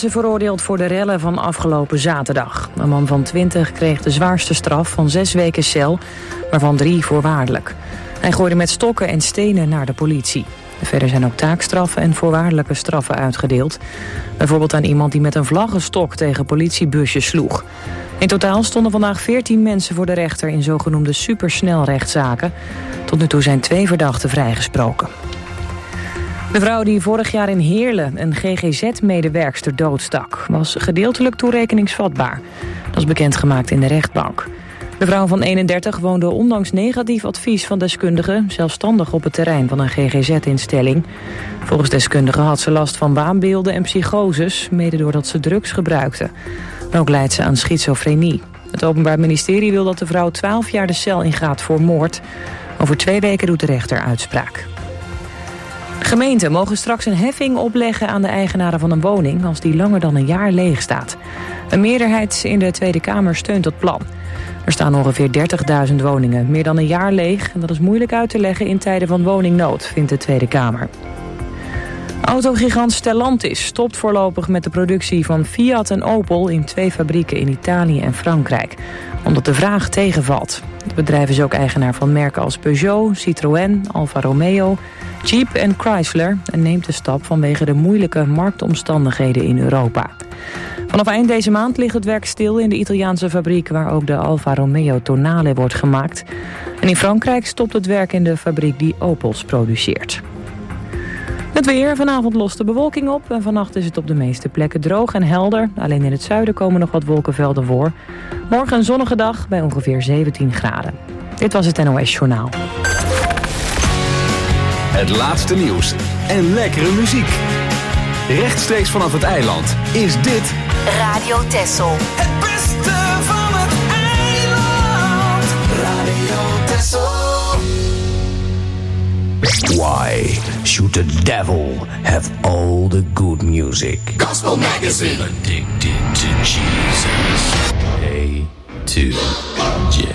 mensen veroordeeld voor de rellen van afgelopen zaterdag. Een man van 20 kreeg de zwaarste straf van 6 weken cel, waarvan 3 voorwaardelijk. Hij gooide met stokken en stenen naar de politie. Verder zijn ook taakstraffen en voorwaardelijke straffen uitgedeeld. Bijvoorbeeld aan iemand die met een vlaggenstok tegen politiebusjes sloeg. In totaal stonden vandaag 14 mensen voor de rechter in zogenoemde supersnelrechtszaken. Tot nu toe zijn 2 verdachten vrijgesproken. De vrouw die vorig jaar in Heerlen een GGZ-medewerkster doodstak, was gedeeltelijk toerekeningsvatbaar. Dat is bekendgemaakt in de rechtbank. De vrouw van 31 woonde ondanks negatief advies van deskundigen zelfstandig op het terrein van een GGZ-instelling. Volgens deskundigen had ze last van waanbeelden en psychoses, mede doordat ze drugs gebruikte. Ook leidt ze aan schizofrenie. Het Openbaar Ministerie wil dat de vrouw 12 jaar de cel ingaat voor moord. Over 2 weken doet de rechter uitspraak. Gemeenten mogen straks een heffing opleggen aan de eigenaren van een woning als die langer dan een jaar leeg staat. Een meerderheid in de Tweede Kamer steunt dat plan. Er staan ongeveer 30.000 woningen meer dan een jaar leeg en dat is moeilijk uit te leggen in tijden van woningnood, vindt de Tweede Kamer. Autogigant Stellantis stopt voorlopig met de productie van Fiat en Opel in 2 fabrieken in Italië en Frankrijk, omdat de vraag tegenvalt. Het bedrijf is ook eigenaar van merken als Peugeot, Citroën, Alfa Romeo, Jeep en Chrysler en neemt de stap vanwege de moeilijke marktomstandigheden in Europa. Vanaf eind deze maand ligt het werk stil in de Italiaanse fabriek waar ook de Alfa Romeo Tonale wordt gemaakt. En in Frankrijk stopt het werk in de fabriek die Opels produceert. Het weer, vanavond lost de bewolking op en vannacht is het op de meeste plekken droog en helder. Alleen in het zuiden komen nog wat wolkenvelden voor. Morgen een zonnige dag bij ongeveer 17 graden. Dit was het NOS Journaal. Het laatste nieuws en lekkere muziek. Rechtstreeks vanaf het eiland is dit Radio Texel. Het beste van het eiland. Radio Texel. Why should the devil have all the good music? Gospel Magazine. Addicted to Jesus. A to J.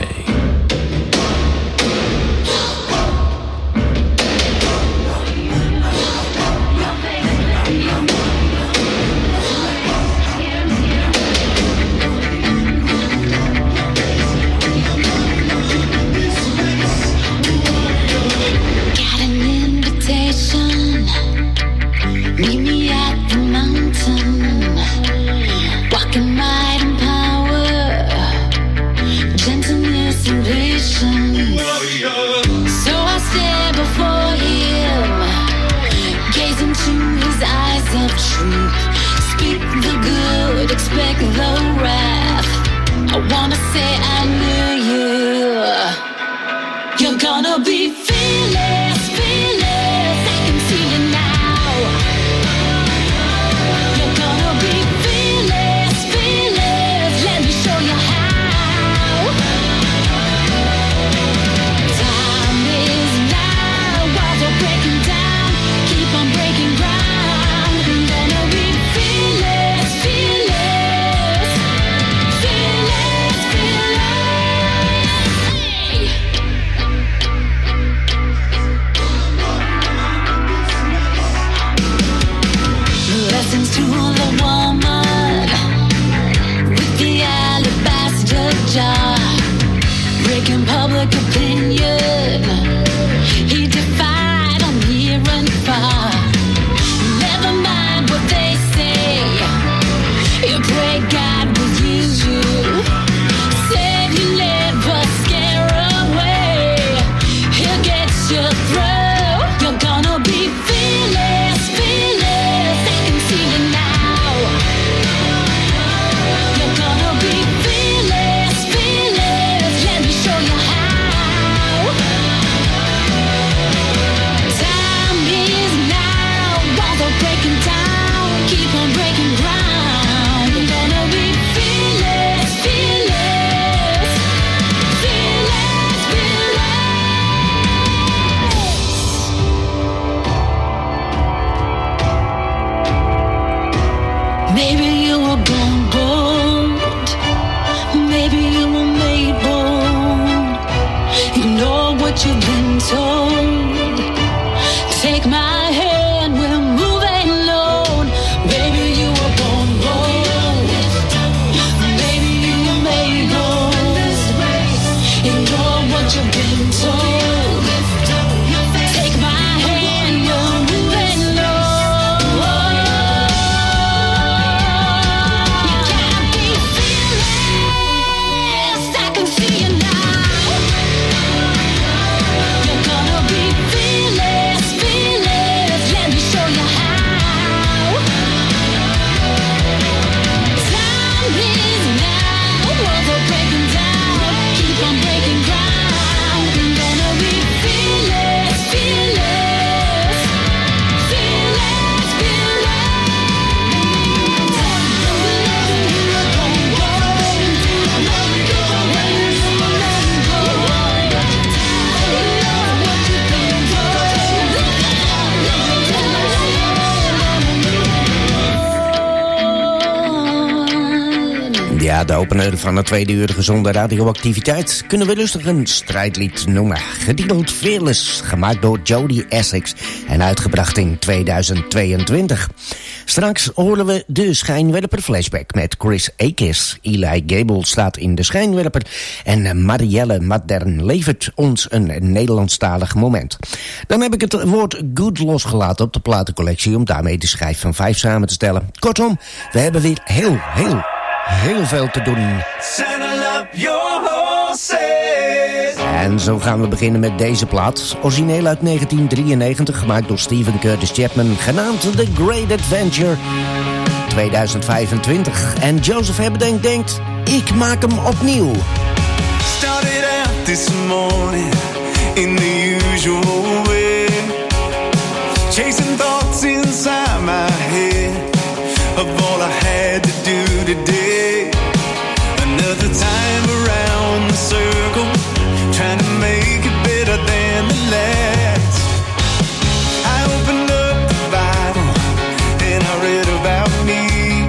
Meet me at the mountain, walking might and power, gentleness and patience. So I stand before him, gaze into his eyes of truth. Speak the good, expect the wrath. I wanna say I knew you. You're gonna be fearless, fearless. I can see you now. To the woman with the alabaster jar, breaking public opinion. He defied them near and far. Never mind what they say. You pray God will use you. Said he never scare away. He'll get you through. You're gonna be fearless, fearless. I can see you now. You're gonna be fearless, fearless. Let me show you how. Time is now. Walls are breaking down. Keep on breaking ground. You're gonna be fearless, fearless, fearless, fearless. Maybe you were born bold. Maybe you were made bold. You know what you've been told. Take my hand, we're moving on. Maybe you were born bold. Ja, de opener van het tweede uur gezonde radioactiviteit kunnen we rustig een strijdlied noemen. Getiteld Fearless, gemaakt door Jody Essex en uitgebracht in 2022. Straks horen we de schijnwerper flashback met Chris Akis. Eli Gable staat in de schijnwerper en Marielle Madern levert ons een Nederlandstalig moment. Dan heb ik het woord good losgelaten op de platencollectie om daarmee de schijf van 5 samen te stellen. Kortom, we hebben weer heel veel te doen. En zo gaan we beginnen met deze plaat. Origineel uit 1993, gemaakt door Stephen Curtis Chapman, genaamd The Great Adventure 2025. En Joseph Hebbedenk denkt, ik maak hem opnieuw. Started out this morning in the usual way, chasing thoughts inside my head of all I had to do today. Another time around the circle, trying to make it better than the last. I opened up the Bible and I read about me.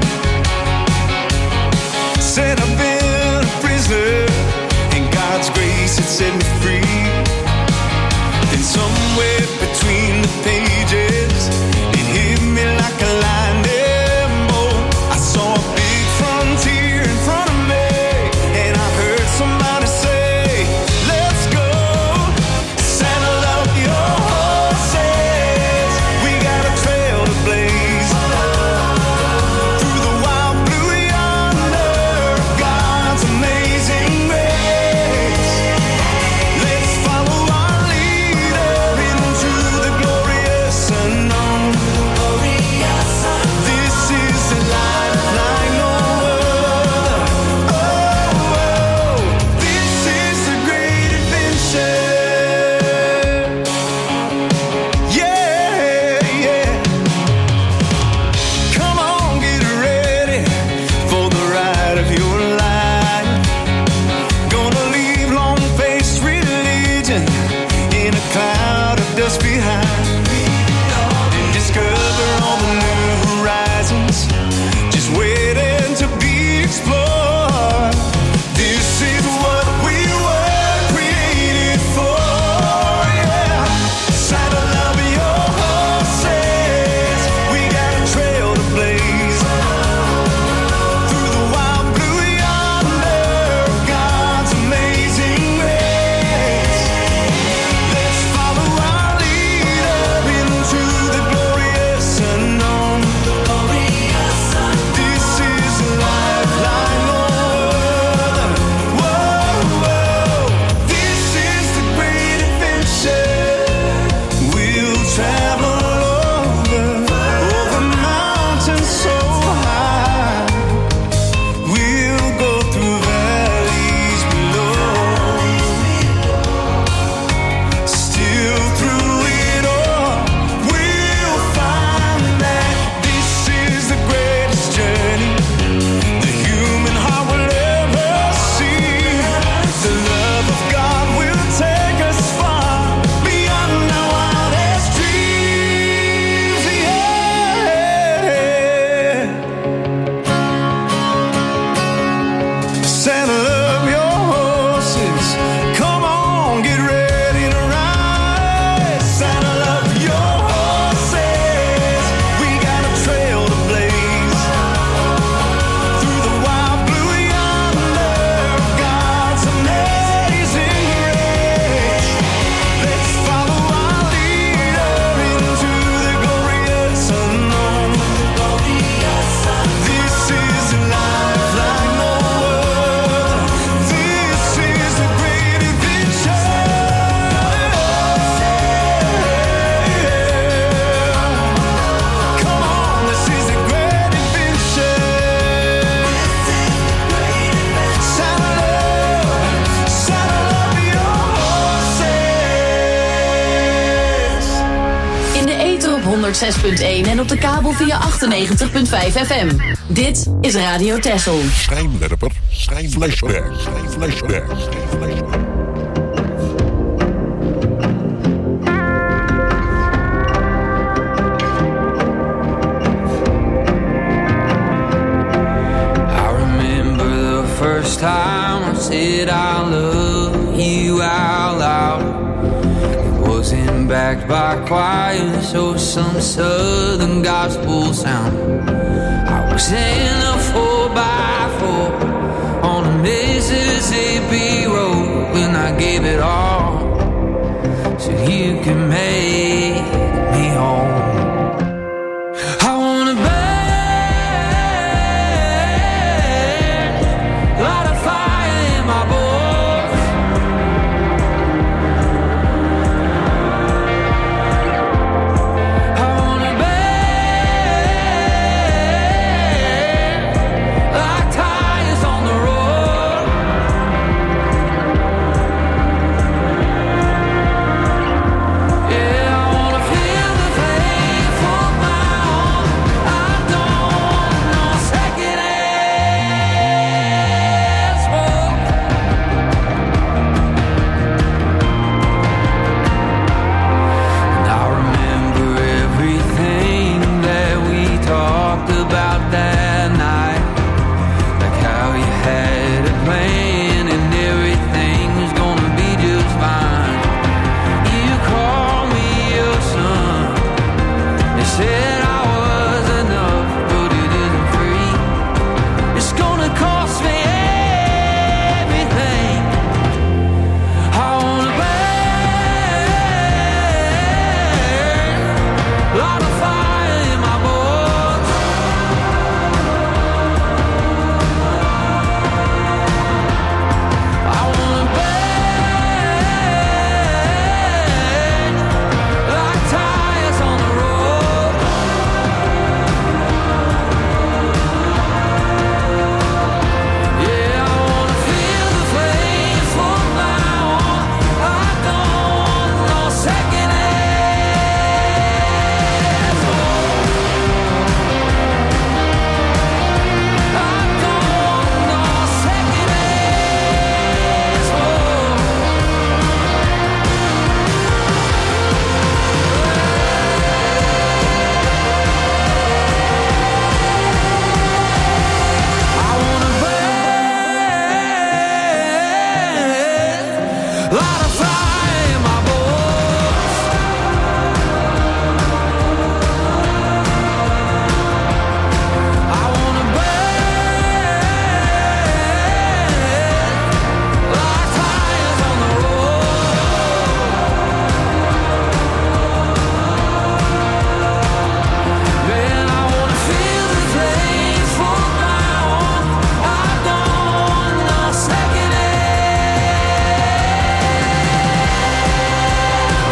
Said I've been a prisoner and God's grace had set me free. Then somewhere between the pages, it hit me like a lightning bolt. I saw a big frontier in front of me, and I heard somebody say, let's go. Saddle up your horses, we got a trail to blaze. Through the wild blue yonder, God's amazing grace. Let's follow our leader into the glorious unknown. This is a life like no other. Oh, this is a great adventure. Yeah. Come on, get ready for the ride of your life. Gonna leave long-faced religion in a cloud of dust behind, and discover all the new horizons just waiting to be explored. This is what we were created for, yeah. Saddle up your horses, we got a trail to blaze. Through the wild blue yonder, God's amazing grace. Let's follow our leader into the glorious unknown. This is a life like no other. Whoa, this is the great adventure. We'll travel over mountains so high. We'll go through valleys below. Still through it all, we'll find that this is the greatest journey the human heart will ever see. The love of God will take us far beyond our wildest dreams. Yeah. Saddle up your horses, come on, get ready to ride. Saddle up your horses, we got a trail to blaze. Through the wild blue yonder, God's amazing grace. Let's follow our leader into the glorious unknown. This is a life like no other. This is a great adventure. Come on, this is a great adventure. Saddle up your horses. In de ether op 106.1 en op de kabel via 98.5 FM. Dit is Radio Texel. Schijnwerper, flashback. I remember first time I said I love you out loud, it wasn't backed by choirs or some southern gospel sound. I was in a 4x4 on a Mississippi road when I gave it all so you can make me home. I wanna burn, light a fire in my bones. I wanna burn like tires on the road. Yeah, I wanna feel the flame for my own. I don't know second-hand smoke. And I remember everything that we talked about that night, like how you had a plan and everything was gonna be just fine. You called me your son. You said I was enough, but it isn't free. It's gonna cost me everything. I wanna burn, light a fire in my bones. I wanna burn like tires on the road. Yeah, I wanna feel the flame for my own. I don't know second-hand smoke. I don't know second-hand smoke. I wanna burn, light a fire in my bones. I wanna burn like tires on the road. Man, I wanna feel the flame for my own. I don't know second-hand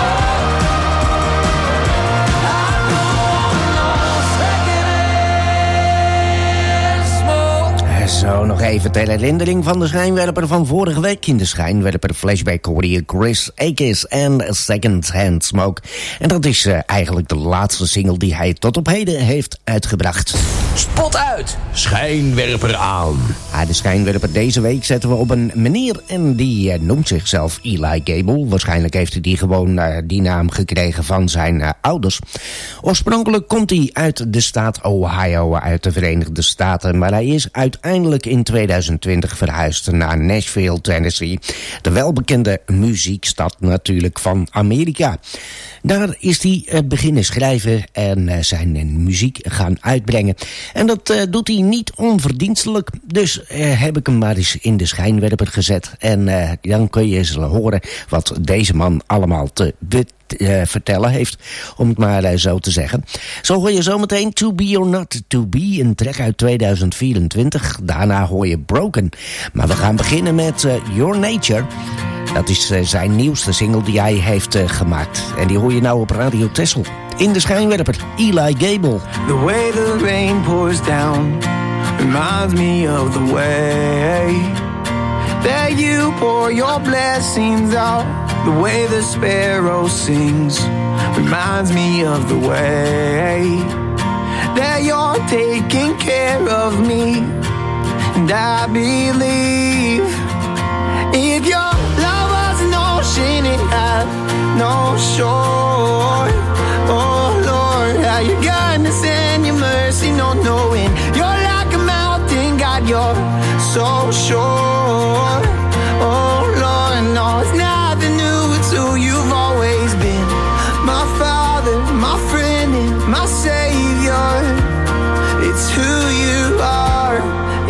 smoke. Zo, nog even ter herinnering van de schijnwerper van vorige week. In de schijnwerper flashback hoorde je Chris Akis en Second Hand Smoke. En dat is eigenlijk de laatste single die hij tot op heden heeft uitgebracht. Spot uit, schijnwerper aan. De schijnwerper deze week zetten we op een meneer en die noemt zichzelf Eli Gable. Waarschijnlijk heeft hij die gewoon die naam gekregen van zijn ouders. Oorspronkelijk komt hij uit de staat Ohio, uit de Verenigde Staten. Maar hij is uiteindelijk in 2020 verhuisd naar Nashville, Tennessee. De welbekende muziekstad natuurlijk van Amerika. Daar is hij beginnen schrijven en zijn muziek gaan uitbrengen. En dat doet hij niet onverdienstelijk. Dus heb ik hem maar eens in de schijnwerper gezet. En dan kun je eens horen wat deze man allemaal te vertellen heeft, om het maar zo te zeggen. Zo hoor je zometeen To Be or Not To Be, een track uit 2024. Daarna hoor je Broken. Maar we gaan beginnen met Your Nature. Dat is zijn nieuwste single die hij heeft gemaakt. En die hoor je nou op Radio Texel. In de schijnwerper, Eli Gable. The way the rain pours down reminds me of the way that you pour your blessings out. The way the sparrow sings reminds me of the way that you're taking care of me. And I believe if your love was an ocean, it had no shore. Oh Lord, how your goodness and your mercy, no knowing you're like a mountain, God, you're so sure.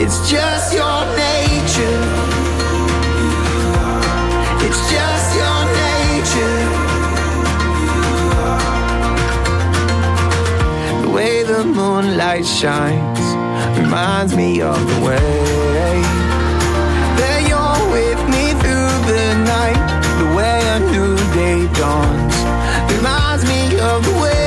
It's just your nature. It's just your nature. The way the moonlight shines reminds me of the way that you're with me through the night. The way a new day dawns reminds me of the way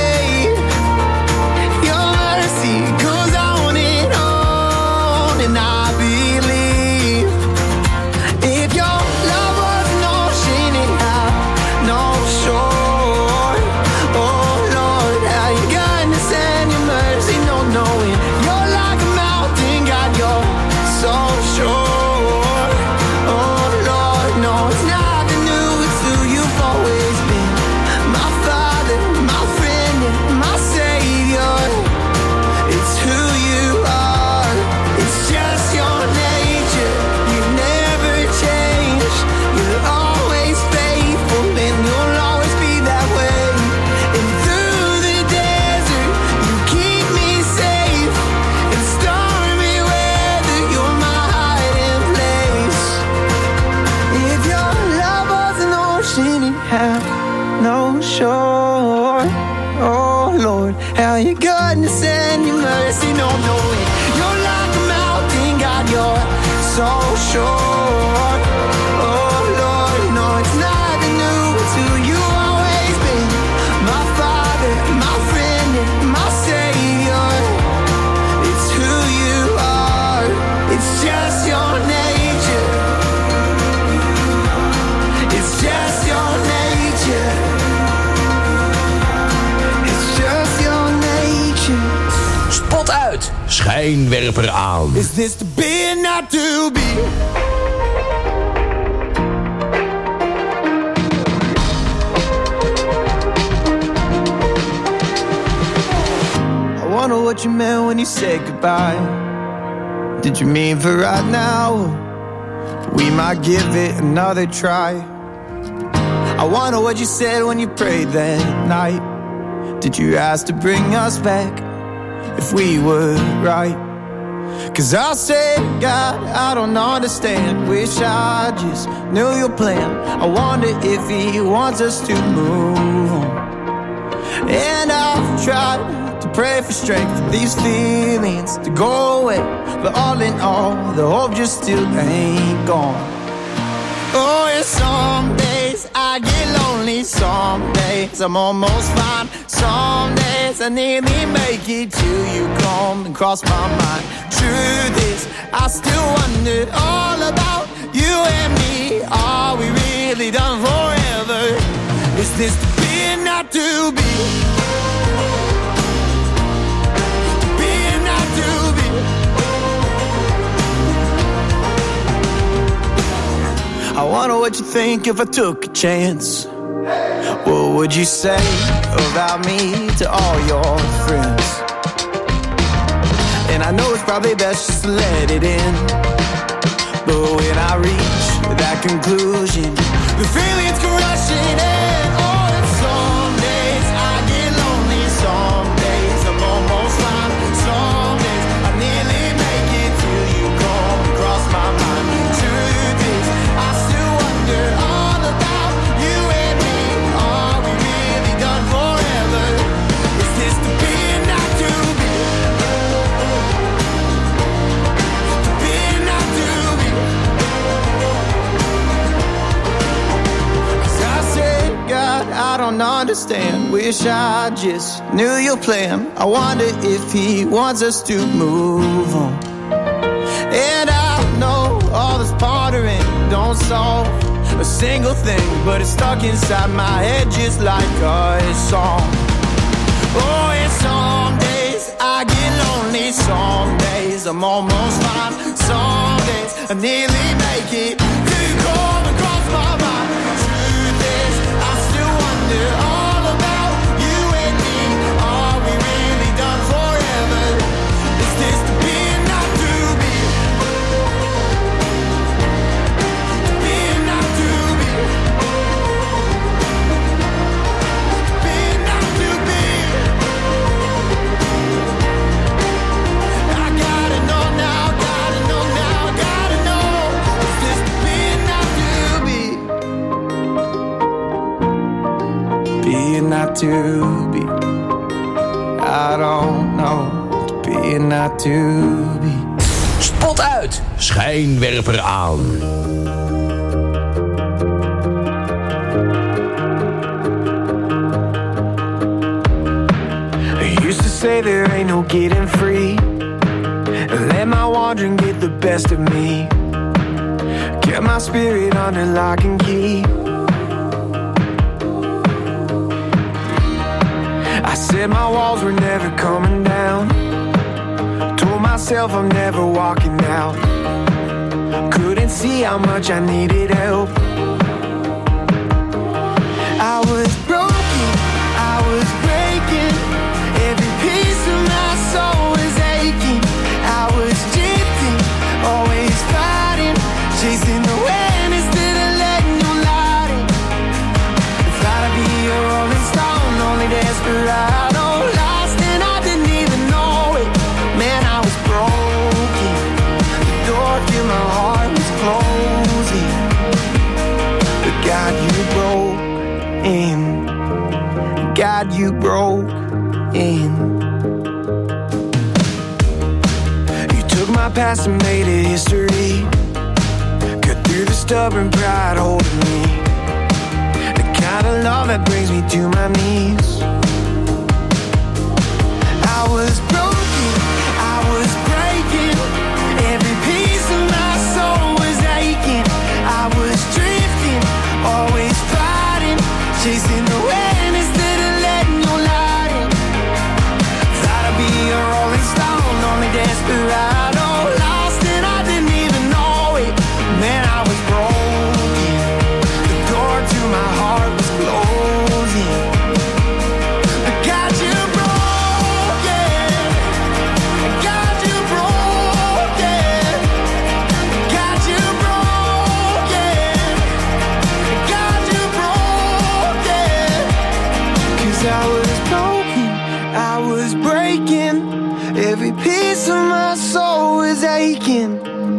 your mercy goes on and I believe if your love was an ocean, it had no shore. Oh Lord, how your kindness and your mercy, no knowing you're like a mountain, God, you're so sure. Oh Lord, no, it's nothing new, it's who you've always been. My Father, my friend, and my Savior. It's who you are. It's just your nature. You never change. You're always faithful, and you'll always be that way. And through the desert, you keep me safe. In stormy weather, you're my hiding place. If your love was an ocean, it had no shore. Oh Lord, how your goodness and your mercy, no knowing you're like a mountain, God, you're so sure. Oh Lord, no, it's nothing new, it's who you always been. My Father, my friend, and my Savior. It's who you are. It's just your nature. It's just your nature. It's just your nature. Spot uit, schijnwerper aan. Is this to be or not to be? I wonder what you meant when you said goodbye. Did you mean for right now? We might give it another try. I wonder what you said when you prayed that night. Did you ask to bring us back if we were right? 'Cause I said, God, I don't understand. Wish I just knew your plan. I wonder if he wants us to move on. And I've tried to pray for strength for these feelings to go away, but all in all, the hope just still ain't gone. Oh, and some days I get lonely, some days I'm almost fine, some days I nearly make it till you come and cross my mind. Truth is, I still wonder all about you and me. Are we really done forever? Is this to be or not to be? To be or not to be? I wonder what you think if I took a chance. What would you say about me to all your friends? And I know it's probably best just to let it in, but when I reach that conclusion, the feelings go rushing in. Oh, and some days I get lonely, some days I'm almost fine, some days I nearly make it till you come across my mind. Truth is, I still wonder all about you and me. Are we really done forever? Is this to be or not to be? To be or not to be? 'Cause I said, God, I don't understand. Wish I just knew your plan. I wonder if he wants us to move on. And I know all this pondering don't solve a single thing, but it's stuck inside my head just like a song. Oh, and some days I get lonely, some days I'm almost fine, some days I nearly make it to come across my mind. Truth is, I still wonder all about you and me. Are we really done forever? Is this to be or not to be? To be or not to be? To be or not to be? I gotta know now, gotta know not to be. I don't know to be and not to be. Spot uit, schijnwerper aan. I used to say there ain't no getting free. Let my wandering get the best of me. Kept my spirit under lock and key. I said my walls were never coming down. Told myself I'm never walking out. Couldn't see how much I needed help. I was broken, I was breaking. Every piece of my soul was aching. I was drifting, always fighting, chasing the wind instead of letting you light it. Thought I'd be a rolling stone, only desperado, lost and I didn't even know it. Man, I was broken. The door to my heart was closing. But God, you broke in. God, you broke in. You took my past and made it history. Cut through the stubborn pride holding me. The kind of love that brings me to my knees. I was broken, I was breaking. Every piece of my soul was aching. I was drifting, always fighting, chasing the wind instead of letting you light it. Thought I'd be a rolling stone, only desperado, lost and I didn't even know it. Man, I was broken. The door to my heart was closing. I got you broken. I got you broken. Got you broken. Got you broken. 'Cause I was broken, I was breaking. Every piece of my soul was aching.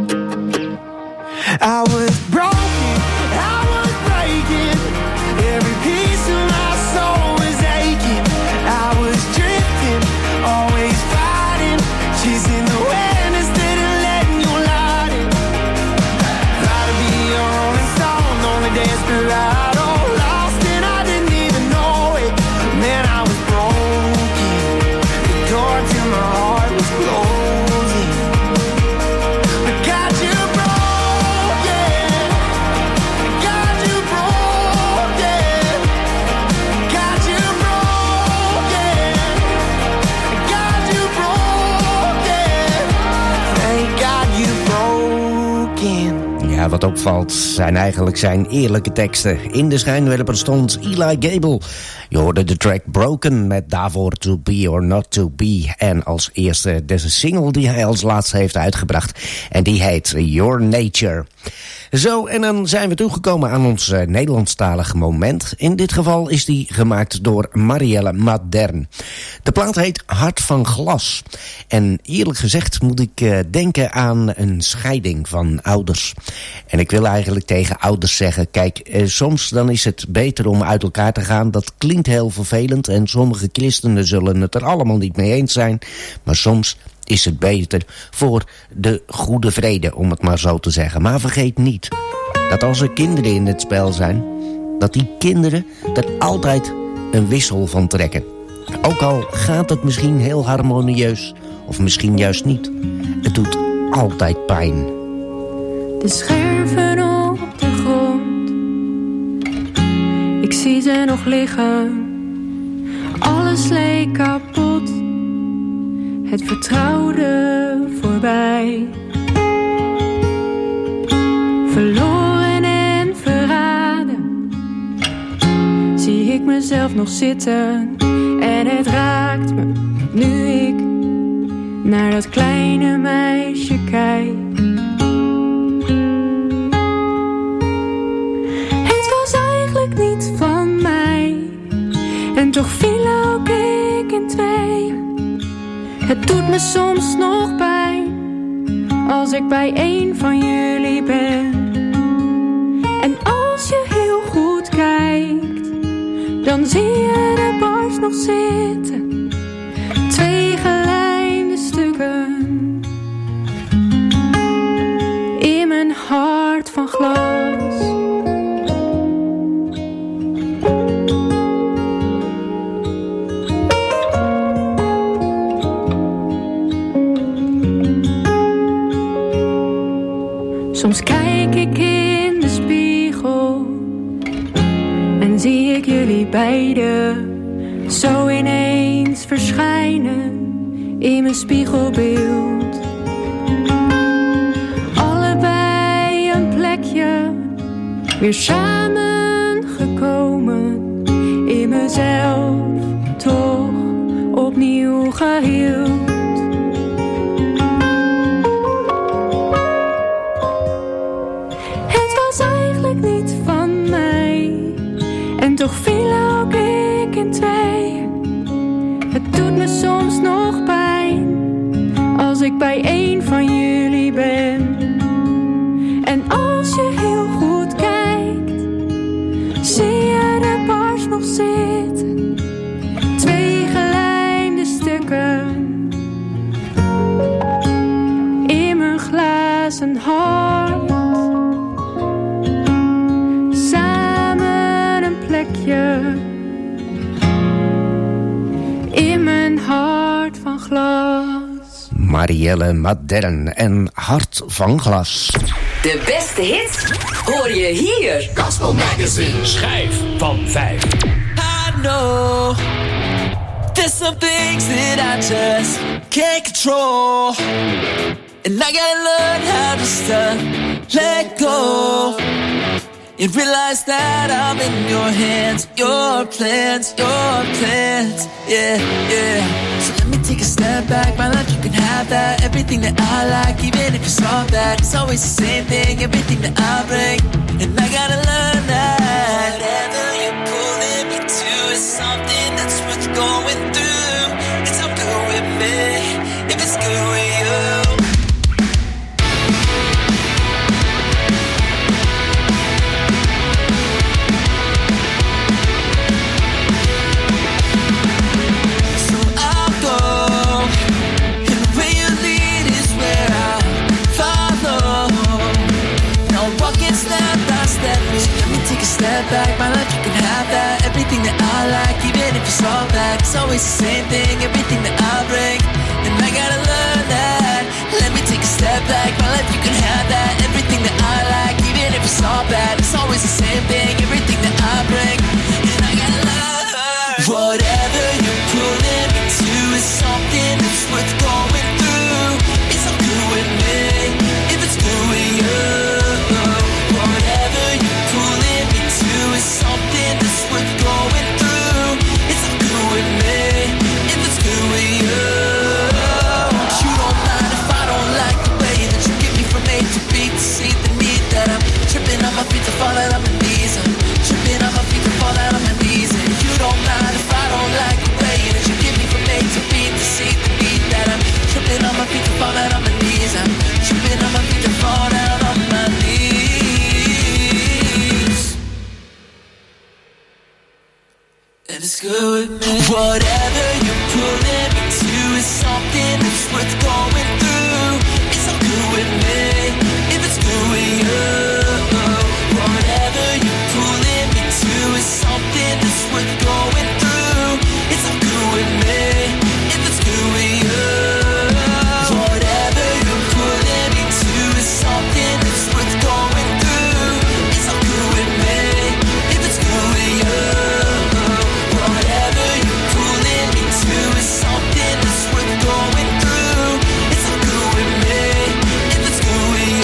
I was broken, I was breaking. Every piece of my soul was aching. I was drifting, always fighting, chasing the wind instead of letting you light it. Thought I'd be a rolling stone, only desperado, lost and I didn't even know it. Man, I was broken. The door to my heart was closing. I got you broken. I got you broken. Got you broken. I got you broken. Thank God you broken. Ja, wat opvalt zijn eigenlijk zijn eerlijke teksten. In de schijnwerper stond Eli Gable. Je hoorde de track Broken met daarvoor To Be or Not To Be. En als eerste deze single die hij als laatste heeft uitgebracht. En die heet Your Nature. Zo, en dan zijn we toegekomen aan ons Nederlandstalige moment. In dit geval is die gemaakt door Marielle Madern. De plaat heet Hart van Glas. En eerlijk gezegd moet ik denken aan een scheiding van ouders. En ik wil eigenlijk tegen ouders zeggen, kijk, soms dan is het beter om uit elkaar te gaan. Dat klinkt heel vervelend en sommige christenen zullen het er allemaal niet mee eens zijn. Maar soms is het beter voor de goede vrede, om het maar zo te zeggen. Maar vergeet niet dat als er kinderen in het spel zijn, dat die kinderen er altijd een wissel van trekken. Ook al gaat het misschien heel harmonieus, of misschien juist niet. Het doet altijd pijn. De scherven op de grond, ik zie ze nog liggen. Alles leek kapot, het vertrouwde voorbij. Verloren en verraden, zie ik mezelf nog zitten. En het raakt me, nu ik naar dat kleine meisje kijk. Het was eigenlijk niet van mij, en toch viel ook ik in twee. Het doet me soms nog pijn, als ik bij een van jullie ben. En als je heel goed kijkt, dan zie je de boom nog zitten. 2 gelijmde stukken. In mijn hart van glas. Soms kijk ik in de spiegel en zie ik jullie beiden zo ineens verschijnen in mijn spiegelbeeld. Allebei een plekje, weer samengekomen, in mezelf toch opnieuw geheeld. Niet van mij, en toch viel ook ik in twee. Het doet me soms nog pijn als ik bij een van jullie ben. En als je heel goed kijkt, zie je de bars nog zitten. 2 gelijmde stukken in mijn glazen hart. In mijn hart van glas. Marielle Madern en Hart van Glas. De beste hits hoor je hier. Gospel Magazine. Schijf van 5. I know there's some things that I just can't control, and I gotta learn how to stop, let go, and realize that I'm in your hands, your plans, yeah, yeah. So let me take a step back, my life, you can have that. Everything that I like, even if it's all bad, it's always the same thing, everything that I bring, and I gotta learn that. Whatever you're pulling me to is something that's worth going through. It's all good with me, if it's good with you. Step back, my life, you can have that. Everything that I like, even if it's all bad, it's always the same thing, everything that I bring, and I gotta learn that. Let me take a step back, my life, you can have that. Everything that I like, even if it's all bad, it's always the same thing, everything that I bring, and I gotta learn. Whatever you're pulling me to is something that's worth going through. It's all good with me, if it's good with you. Something that's worth going through. It's all good with me, if it's good with you. You don't mind if I don't like the way that you get me from A to B, to see the need that I'm tripping on my feet to fall out on my knees. I'm tripping on my feet to fall out on my knees. And you don't mind if I don't like the way that you get me from A to B, to see the need that I'm tripping on my feet to fall out on my knees. I'm tripping on my feet to fall out on my knees. And it's good with me. Whatever you're pulling me to is something that's worth going through. It's all good with me, if it's good with you. Whatever you're pulling me to is something that's worth going through. It's all good with me, if it's good with you. Whatever you're pulling me to is something that's worth going through. It's all good with me, if it's good with you. Whatever you're pulling me to is something that's worth going through. It's all good with me, if it's good with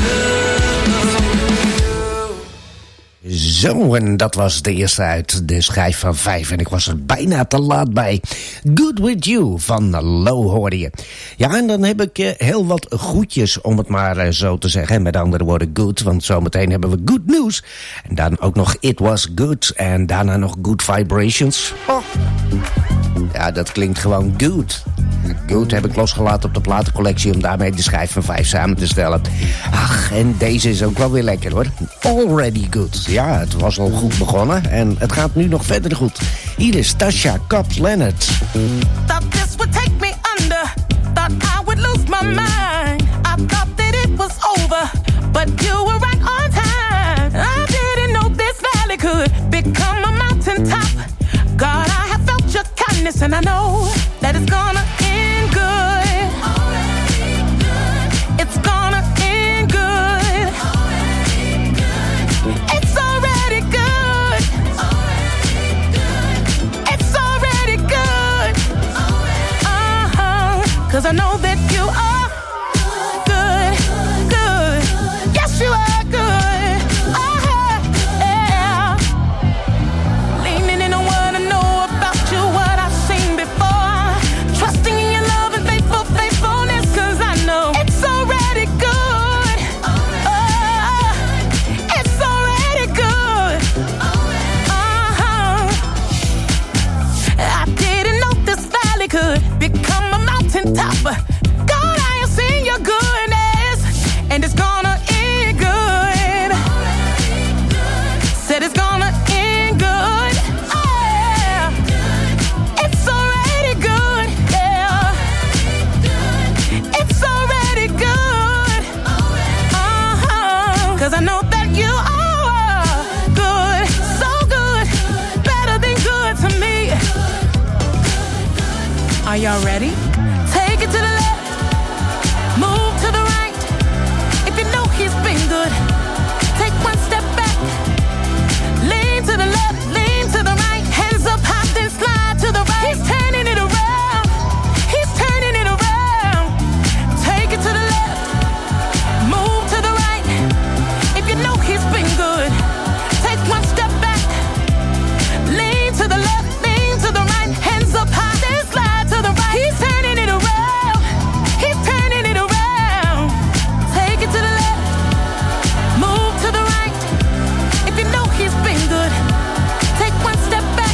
you. Zo, en dat was de eerste uit de schijf van 5. En ik was er bijna te laat bij. Good With You van Low hoorde je. Ja, en dan heb ik heel wat goedjes, om het maar zo te zeggen. Met andere woorden good, want zometeen hebben we good news. En dan ook nog It Was Good. En daarna nog Good Vibrations. Oh. Ja, dat klinkt gewoon good. Good heb ik losgelaten op de platencollectie om daarmee de schijf van 5 samen te stellen. Ach, en deze is ook wel weer lekker hoor. Already Good. Ja, het was al goed begonnen en het gaat nu nog verder goed. Hier is Tasha Cobbs Leonard. Thought this would take me under. Thought I would lose my mind. I thought that it was over, but you were right on time. I didn't know this valley could become a mountaintop. God, I have felt your kindness, and I know that it's gonna end good. It's gonna end good. It's already good. It's already good. 'Cause I know that you are good, good. Yes, you are good. Yeah. Leaning in on what I know about you, what I've seen before. Trusting in your love and faithfulness, 'cause I know it's already good. It's already good. I didn't know this valley could become a mountaintop. God, I have seen your goodness, and it's gonna end good. Said it's gonna end good. Yeah. It's already good. Yeah. It's already good. 'Cause I know that you are good, so good, better than good to me. Are y'all ready? Take it to the left, move to the right. If you know he's been good, take one step back. Lean to the left, lean to the right. Hands up high, then slide to the right. He's turning it around. He's turning it around. Take it to the left, move to the right. If you know he's been good, take one step back. Lean to the left, lean to the right. Hands up high, then slide to the right. He's turning it around. He's turning it around. Take it to the left, move to the right. If you know he's been good, take one step back.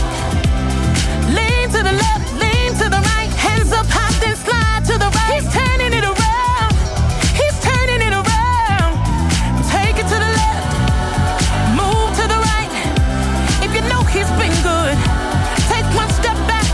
Lean to the left, lean to the right. Hands up high, then slide to the right. He's turning it around. He's turning it around. Take it to the left, move to the right. If you know he's been good, take one step back.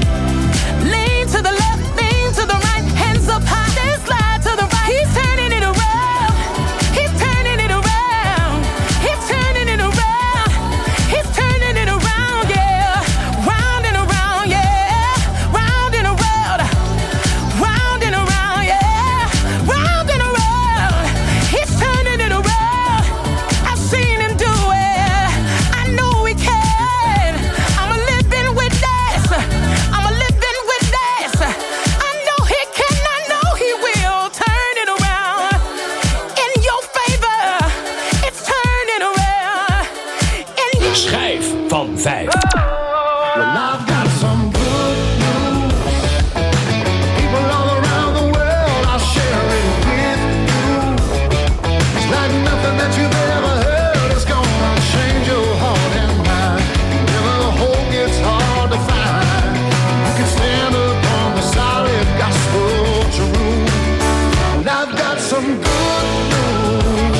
Lean to the left, lean to the right. Hands up high, then slide to the right. He's turning it around. He's turning it around. He's turning it around. He's turning it around, yeah. Round and around, yeah. Round and around. Round and around, yeah. Round and around. He's turning it around. I've seen him do it. I know he can. I'm a living witness. I'm a living witness. I know he can. I know he will turn it around in your favor. It's turning around in your Schijf van 5. Well, I've got some good news. People all around the world, I'll share it with you. It's like nothing that you've ever heard. It's gonna change your heart and mind. Whenever hope gets hard to find, you can stand upon the solid gospel truth. And I've got some good news.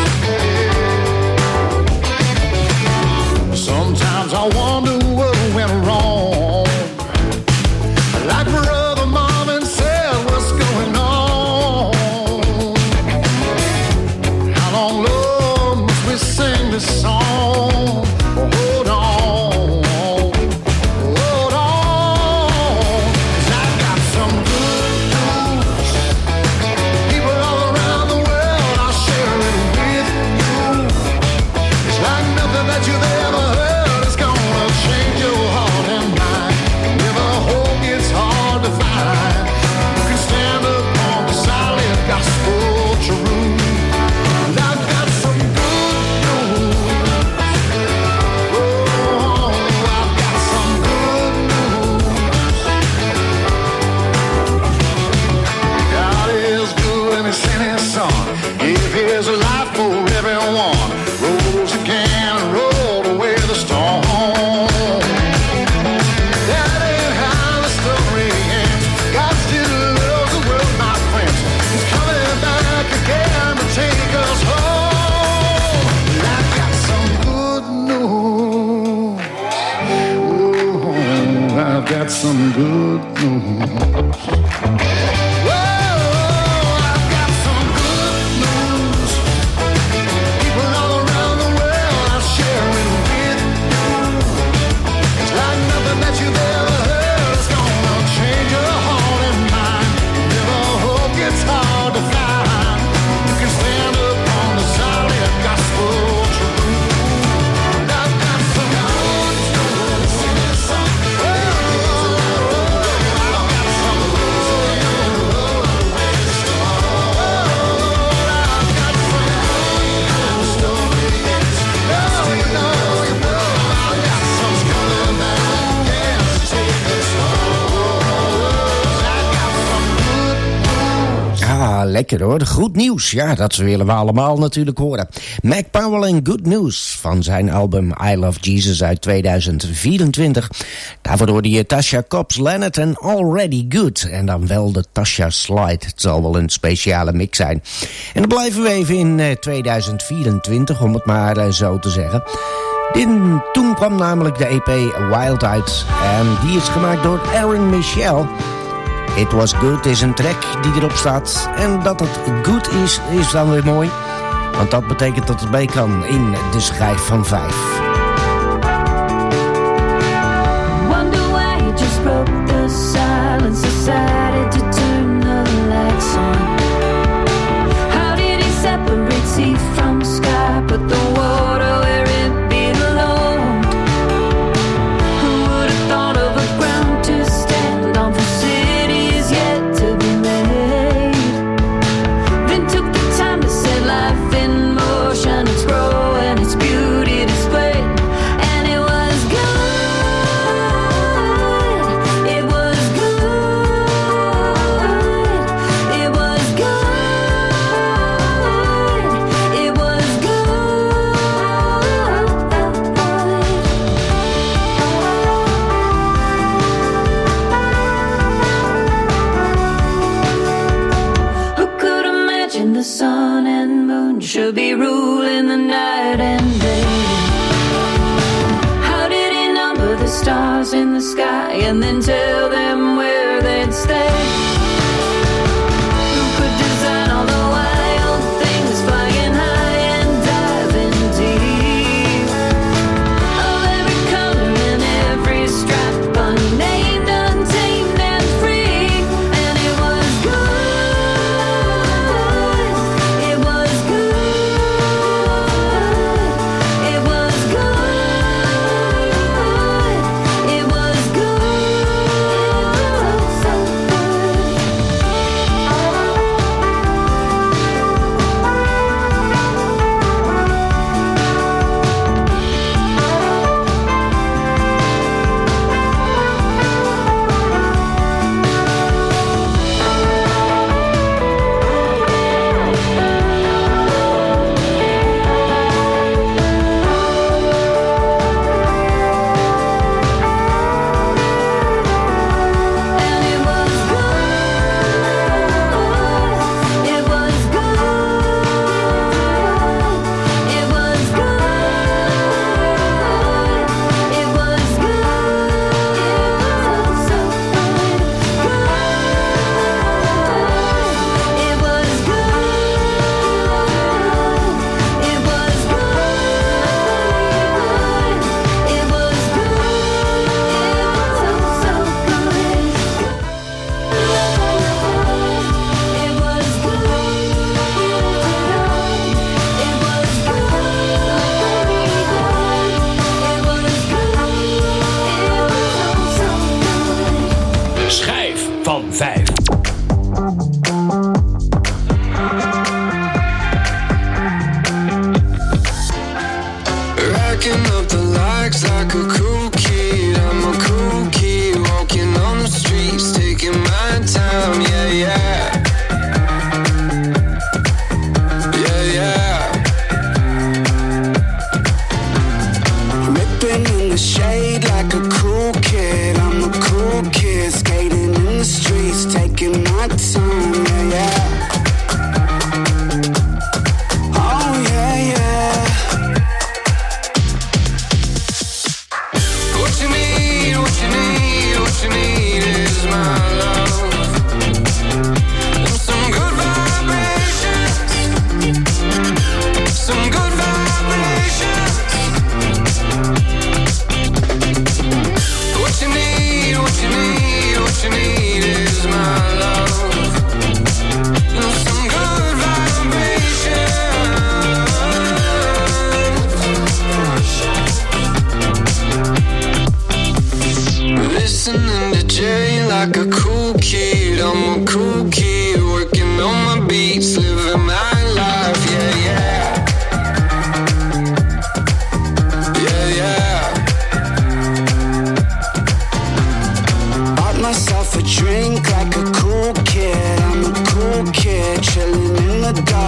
Sometimes I wonder what went wrong. Like Brother Marvin said, what's going on? How long, Lord, must we sing this song? Hold on, hold on. 'Cause I've got some good news. People all around the world, I'll share it with you. It's like nothing that you've ever heard. It's gonna change your heart and mind. Whenever hope gets hard to find, you can stand upon the solid gospel truth. And I've got some good news. Oh, I've got some good news. God is good and He sent His Son. Give His life for everyone. Rose again and rolled away the storm. That ain't how the story ends. God still some good news. Lekker hoor, goed nieuws. Ja, dat willen we allemaal natuurlijk horen. Mac Powell en Good News van zijn album I Love Jesus uit 2024. Daarvoor hoorde je Tasha Cobbs, Leonard en Already Good. En dan wel de Tasha Slide. Het zal wel een speciale mix zijn. En dan blijven we even in 2024, om het maar zo te zeggen. Toen kwam namelijk de EP Wild uit. En die is gemaakt door Aaron Michel. It Was Good is een track die erop staat. En dat het goed is, is dan weer mooi. Want dat betekent dat het mee kan in de schijf van 5. Wonder why you just broke the silence, decided to turn the lights on. How did he separate sea from sky, put the water where it belonged? Who would have thought of a ground to stand on for cities yet to be made? Then took the time to set life in motion, its growth and its beauty displayed. And it was good, it was good, it was good, it was good. Who could imagine the sun and moon should be ruling the night and day? How did he number the stars in the sky and then tell them where they'd stay? Who could design all the wild things flying high and diving deep? Of every color and every stripe, unnamed, untamed, and free. And it was good, it was good, it was good, it was good, so good.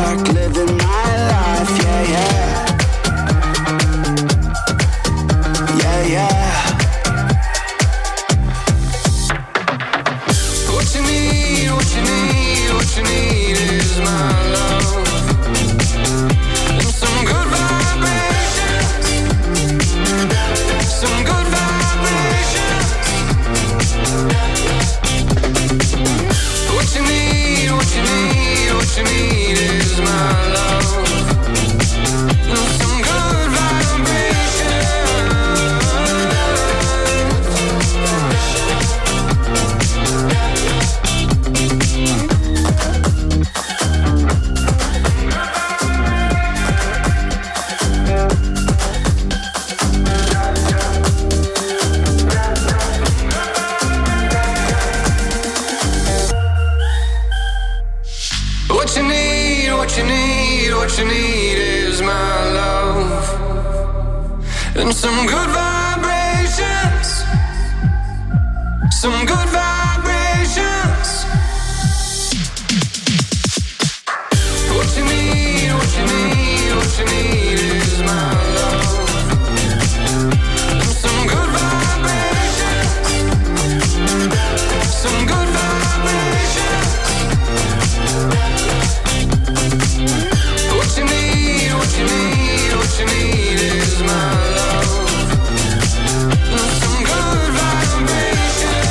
back, living my life, yeah, yeah. Yeah, yeah. What you need, what you need, what you need is my love. And some good vibrations. Some good vibrations. What you need, what you need, what you need is my love. And some good vibrations. What you need, what you need, what you need is my love. And some good vibrations. Some good vibrations. What you need, what you need, what you need is my love. And some good vibrations. Some good vibrations. What you need, what you need, what you need is my love. And some good vibrations.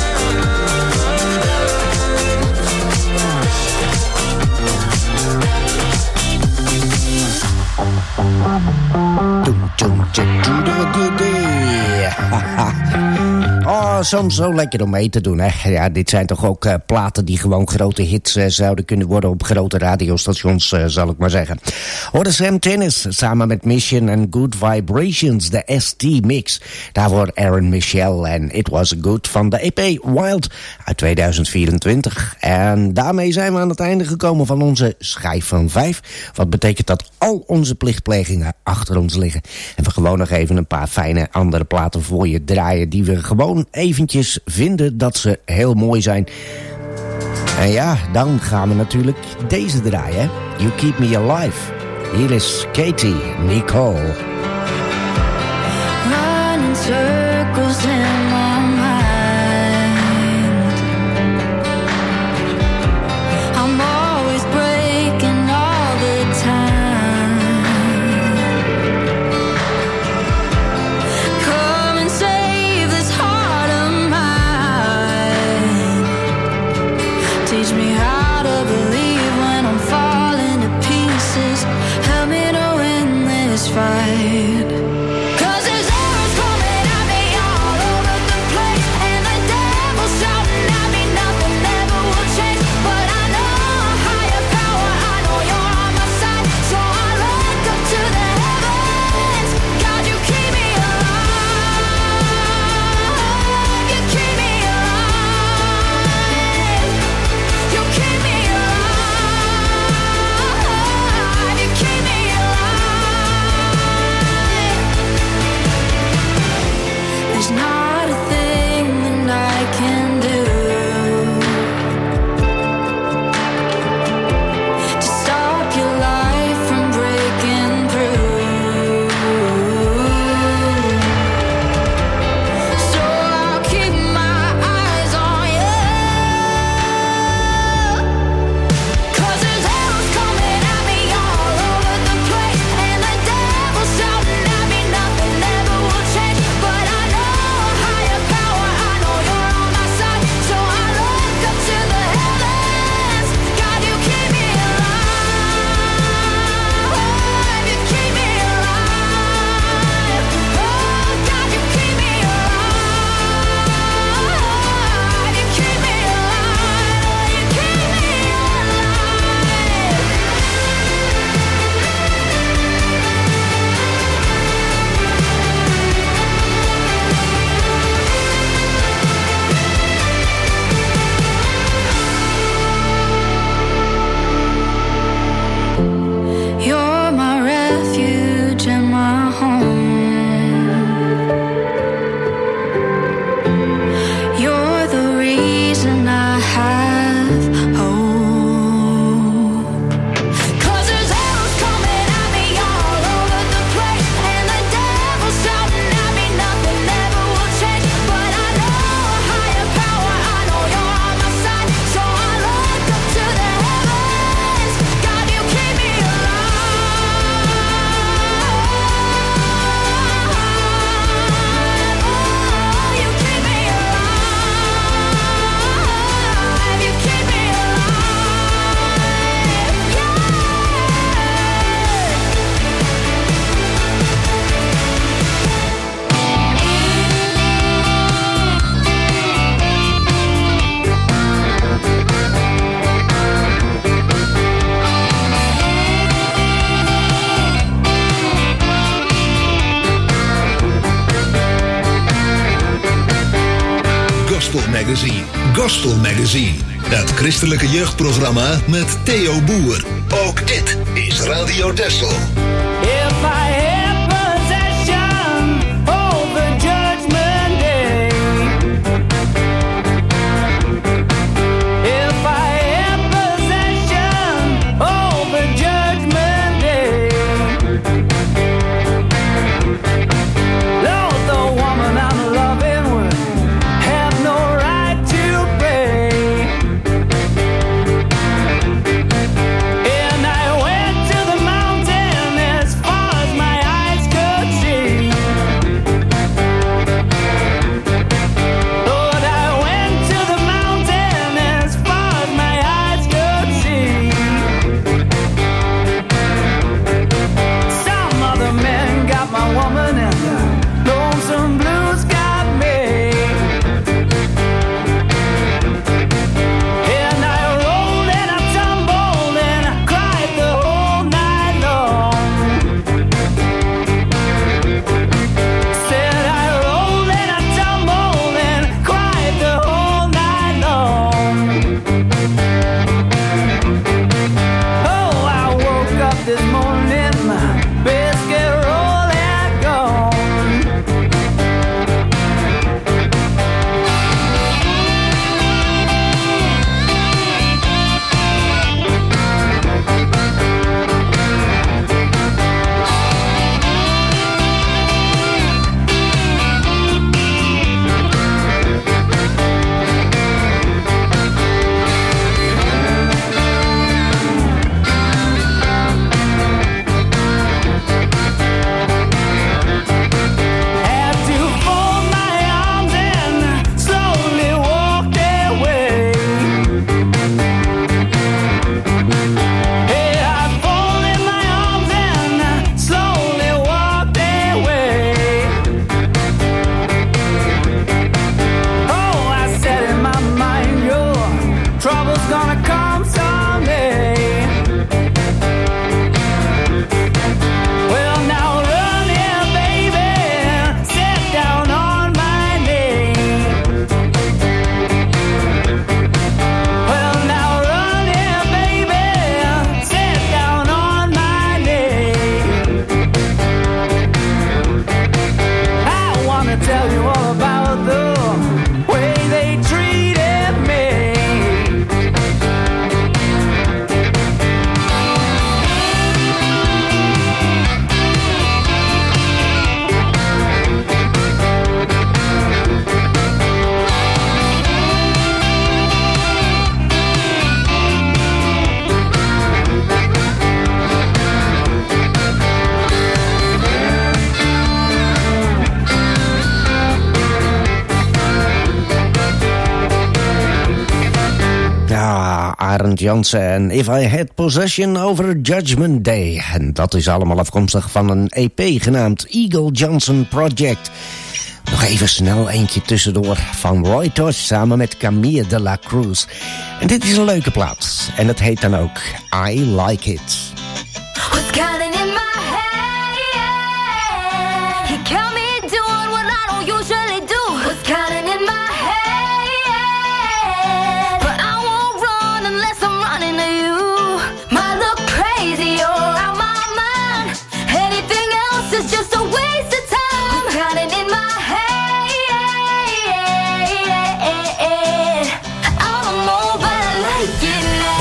Oh, soms zo lekker om mee te doen, hè. Ja, dit zijn toch ook platen die gewoon grote hits zouden kunnen worden op grote radiostations, zal ik maar zeggen. Hoorde Sam Tinnis samen met Mission en Good Vibrations, de ST-mix. Daarvoor Aaron Michel en It Was Good van de EP Wild uit 2024. En daarmee zijn we aan het einde gekomen van onze schijf van 5. Wat betekent dat al onze plichtplegingen achter ons liggen. En we gewoon nog even een paar fijne andere platen voor je draaien die we gewoon eventjes vinden dat ze heel mooi zijn. En ja, dan gaan we natuurlijk deze draaien, hè? You Keep Me Alive. Hier is Katie Nicole. Running circles in my mind. I'm always breaking all the time. Come and save this heart of mine. Teach me how to believe when I'm falling to pieces. Help me to win this fight. Gospel Magazine. Gospel Magazine. Het christelijke jeugdprogramma met Theo Boer. Ook dit is Radio Texel. If I had possession over Judgment Day, if I had possession over Judgment Day, Lord, the woman I'm loving would have no right to pay. And I went to the mountain as far as my eyes could see. Lord, I went to the mountain as far as my eyes could see. Some other men got my woman and the lonesome blues got me. And I rolled and I tumbled and I cried the whole night long. Said I rolled and I tumbled and cried the whole night long. Oh, I woke up this morning, my biscuit roll had gone. Had to fold my arms and slowly walked away. Hey, I folded my arms and slowly walked away. Oh, I said in my mind, your trouble's gonna come someday. Well, now run here, baby, sit down on my knee. Well, now run here, baby, sit down on my knee. I wanna tell you all about the way they treated me. Ja, Arend Jansen en If I Had Possession over Judgment Day. En dat is allemaal afkomstig van een EP genaamd Eagle Johnson Project. Nog even snel eentje tussendoor van Roy Tosh samen met Camille de la Cruz. En dit is een leuke plaat. En het heet dan ook I Like It. What's counting in my head? You count me doing what I don't usually do. What's counting in my head? But I won't run unless I'm running to you. Might look crazy or out my mind. Anything else is just a waste of time. What's counting in my head? I don't know, but I like it now.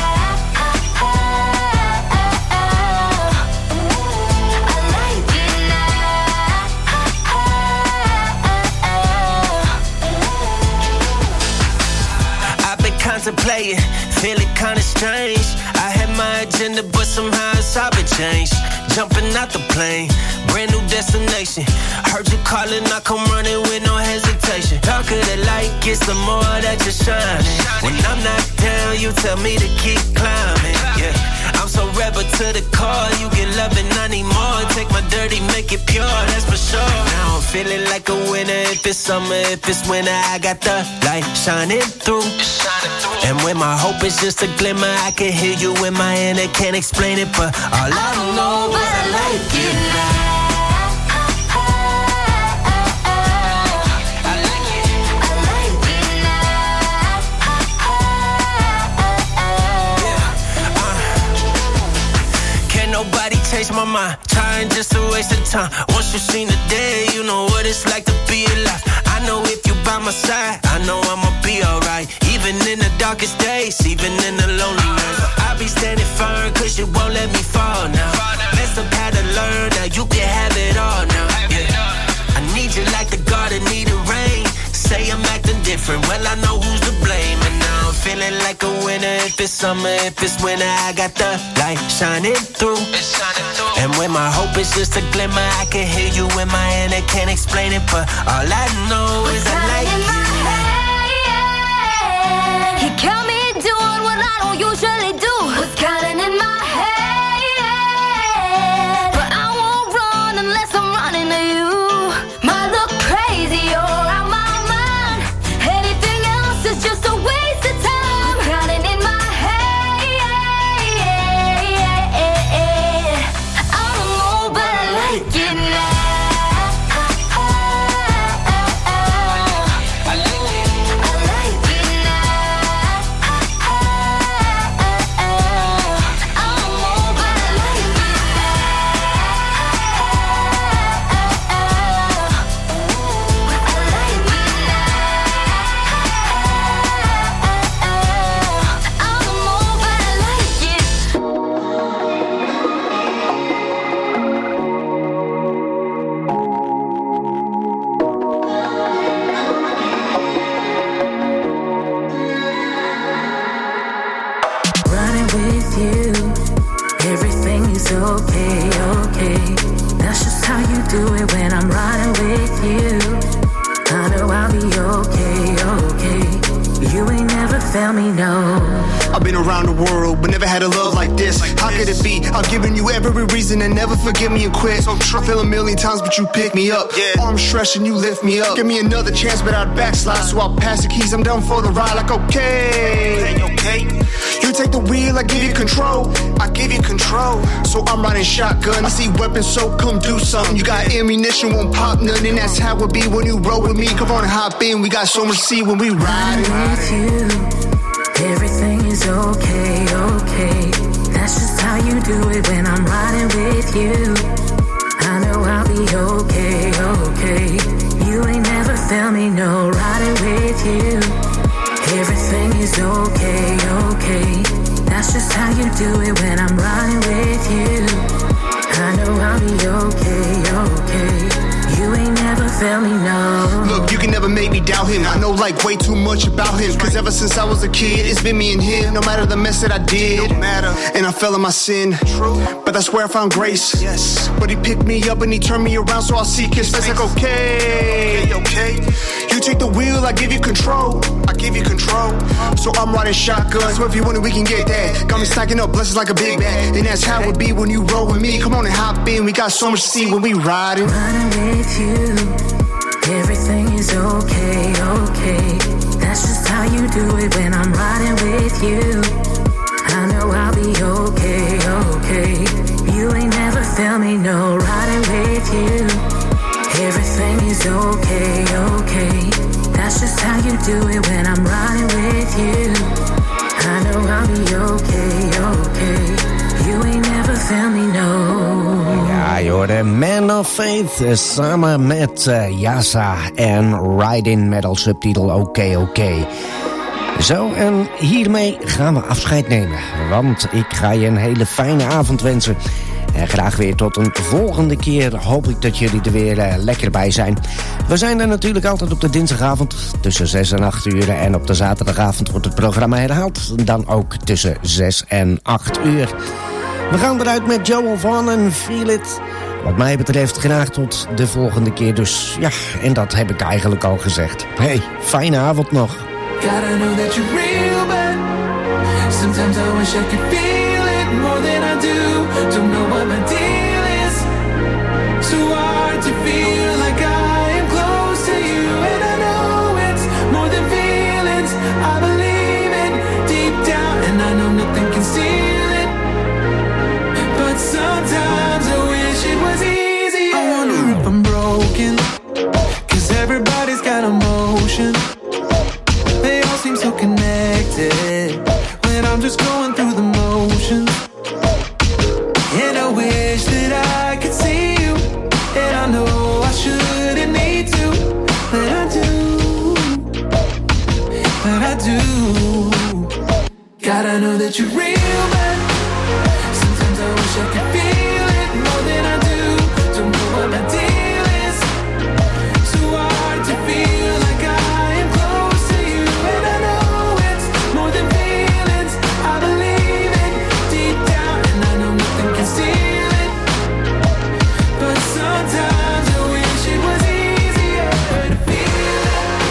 Contemplating, feeling kinda strange. I had my agenda, but somehow it's all been changed. Jumping out the plane, brand new destination. Heard you calling, I come running with no hesitation. Darker the light gets, the more that you shine. When I'm not down, you tell me to keep climbing. Yeah, I'm so rebel to the core. You get love and I need more. Take my dirty, make it pure, that's for sure. Now I'm feeling like a winner. If it's summer, if it's winter, I got the light shining through. And when my hope is just a glimmer, I can hear you in my ear, I can't explain it, but all I don't know is I like it now. I like it. I like it nobody change my mind. Trying just a waste of time. Once you seen the day, you know what it's like to be alive. I know if you by my side, I know I'ma be alright. Even in the darkest days, even in the lonely nights, I'll be standing firm, cause you won't let me fall now. Messed up, had to learn, now you can have it all now. Yeah. I need you like the garden need a rain. Say I'm acting different, well I know who's to blame. And now I'm feeling like a winner. If it's summer, if it's winter, I got the light shining through. And when my hope is just a glimmer, I can hear you in my hand, I can't explain it, but all I know is I like you. He kept me doing what I don't usually do. Was counting in my head, but I won't run unless I'm running to you. Might look crazy or out my mind. Anything else is just a waste of time. Counting in my head. I don't know, but I like it now. Okay, okay, that's just how you do it when I'm riding with you. I know I'll be okay, okay. You ain't never felt me, no. I've been around the world, but never had a love like this. How could it be? I've given you every reason to never forgive me and quit. So I feel a million times, but you pick me up. Arms stretching, you lift me up. Give me another chance, but I'd backslide. So I'll pass the keys, I'm down for the ride. Like okay, okay. You take the wheel, I give you control. I give you control. So I'm riding shotgun. I see weapons, so come do something. You got ammunition, won't pop none, and that's how it be when you roll with me. Come on and hop in, we got so much to see when we ride. With you, everything is okay, okay. That's just how you do it when I'm riding with you. I know I'll be okay, okay. You ain't never felt me, no, riding with you. Everything is okay, okay. That's just how you do it when I'm riding with you. I know I'll be okay, okay. You ain't never felt me, no. Look, you can never make me doubt him. I know like way too much about him. Cause ever since I was a kid, it's been me and him. No matter the mess that I did, no matter. And I fell in my sin. True. But that's where I found grace. Yes. But he picked me up and he turned me around, so I'll seek his face. Like okay, okay. You take the wheel, I give you control. I give you control. So I'm riding shotgun. So if you want it, we can get that. Got me stacking up blessings like a big bag. And that's how it be when you roll with me. Come on and hop in. We got so much to see when we riding. Riding with you, everything is okay, okay. That's just how you do it when I'm riding with you. I know I'll be okay, okay. You ain't never felt me, no, riding with you. Everything is okay, okay. That's just how you do it when I'm riding with you. I know I'll be okay, okay. You ain't never felt me, no. Ja, je hoorde Man of Faith samen met Yasa en Riding met als subtitel Oké, Oké. Zo, en hiermee gaan we afscheid nemen. Want ik ga je een hele fijne avond wensen. En graag weer tot een volgende keer. Hoop ik dat jullie er weer lekker bij zijn. We zijn er natuurlijk altijd op de dinsdagavond tussen 6 en 8 uur. En op de zaterdagavond wordt het programma herhaald. Dan ook tussen 6 en 8 uur. We gaan eruit met Joel Vaughan en Feel It. Wat mij betreft graag tot de volgende keer. Dus ja, en dat heb ik eigenlijk al gezegd. Hey, fijne avond nog. Gotta know that you're real, but sometimes I wish I could feel it more than I do. Don't know what my deal is. So hard to feel like I am close to you, and I know it's more than feelings. I believe it deep down, and I know nothing can steal it. But sometimes I wish it was easier. I wonder if I'm broken, 'cause everybody's got emotion. They all seem so connected when I'm just going through the motions. And I God, I know that you're real, but sometimes I wish I could feel it more than I do. Don't know what my deal is. So hard to feel like I am close to you, and I know it's more than feelings. I believe it deep down, and I know nothing can steal it. But sometimes I wish it was easier to feel it.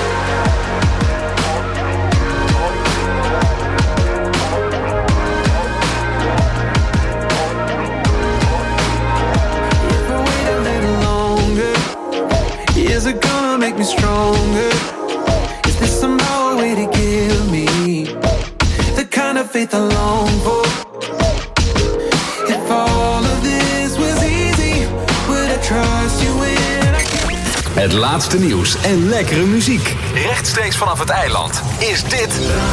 If I wait a little longer, is it gonna make me stronger? Is there some power way to give me the kind of faith I long for? If all of this was easy, would I trust you when I can't? Het laatste nieuws en lekkere muziek. Rechtstreeks vanaf het eiland. Is dit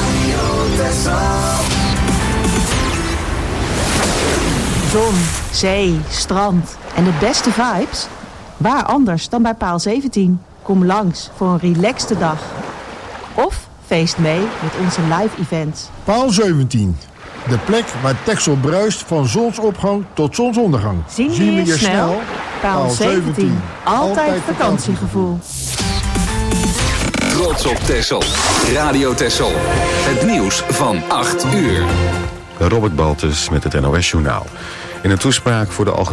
Zon, zee, strand en de beste vibes? Waar anders dan bij Paal 17? Kom langs voor een relaxte dag. Of feest mee met onze live events. Paal 17. De plek waar Texel bruist van zonsopgang tot zonsondergang. Zien we je snel? Paal 17. Altijd vakantiegevoel. Trots op Texel. Radio Texel. Het nieuws van 8 uur. Robert Baltus met het NOS Journaal. In een toespraak voor de